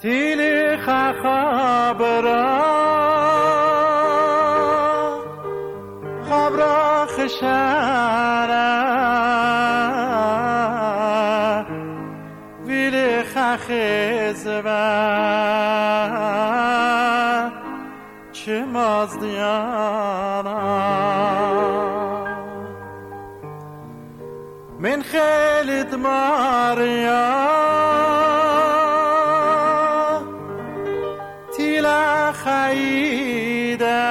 تیلی خبرا خبرا خشاره ویلی خخزبه چه مازدیانا من خیلی دماریا تیلا خیده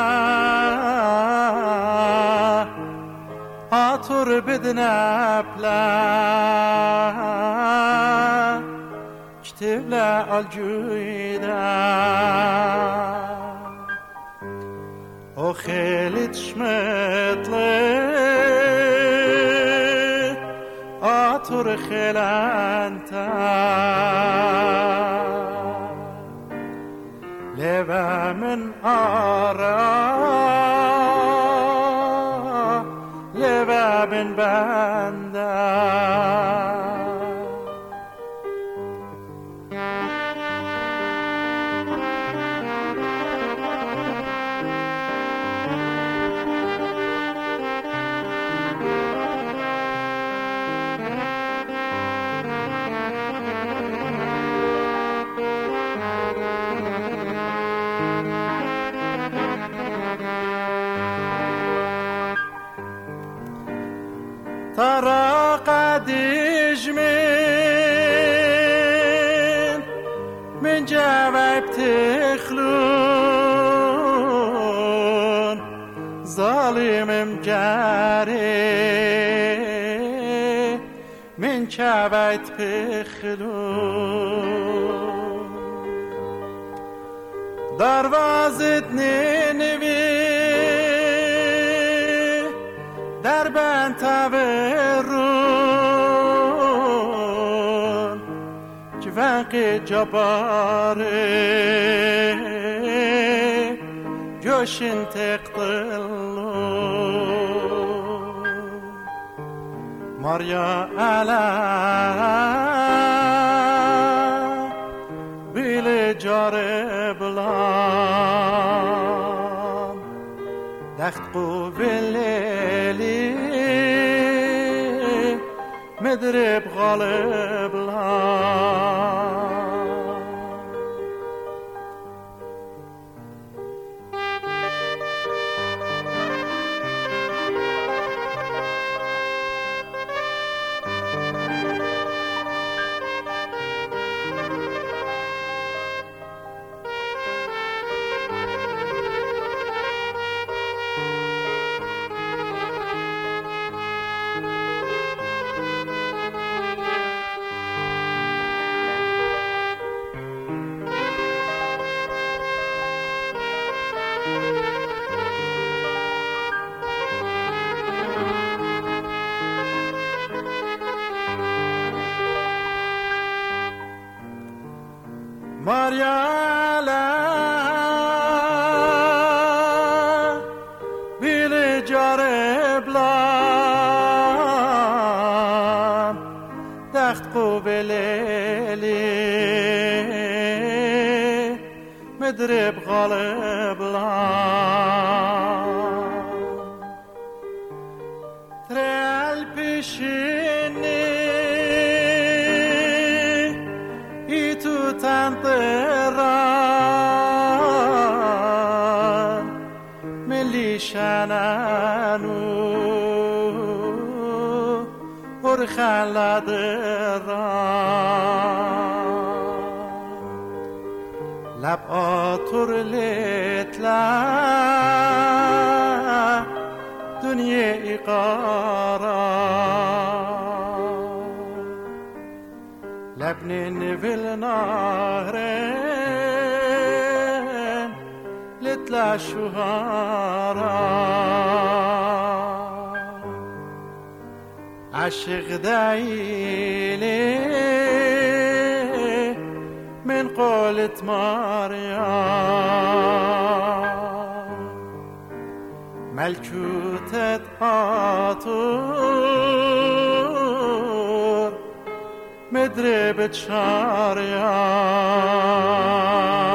آتور بدنا بلا كتب لا الجويدا او خالد شمطلي آتور خلانتا لبا من آرا لبا من بندا ترى قديش من جواب تخلون ظالم مجاري من جواب تخلون دروازة نينوي در بند تورون جوانق جباره جوشن تقتلون ماريا علا بیل جاره بلان دخت قوبلی مدرب غالب لان ماريالا بیل جاربلان دخت قوبليلي مدرب غالبلان ترال بشيني ایتو تنطران ملی شنانو ورخلادران لب آتور لیتلا دنیا ایقاران لبنين في النهرين لتلا شهارا عشق دايلي من قولة مريم ملكوتة آتور مدري بتشاريا